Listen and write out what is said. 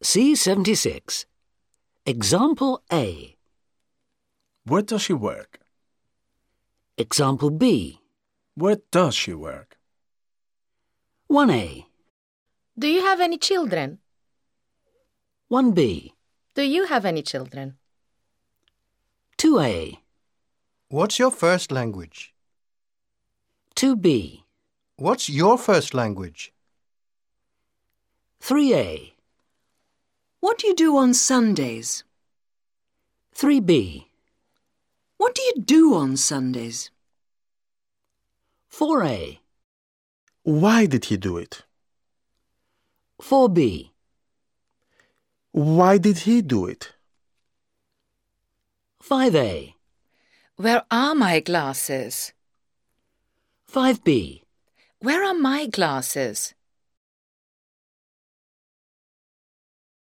C76. Example A. Where does she work? Example B. Where does she work? 1A. Do you have any children? 1B. Do you have any children? 2A. What's your first language? 2B. What's your first language? 3A. What do you do on Sundays? 3B. What do you do on Sundays? 4A. Why did he do it? 4B. Why did he do it? 5A. Where are my glasses? 5B. Where are my glasses?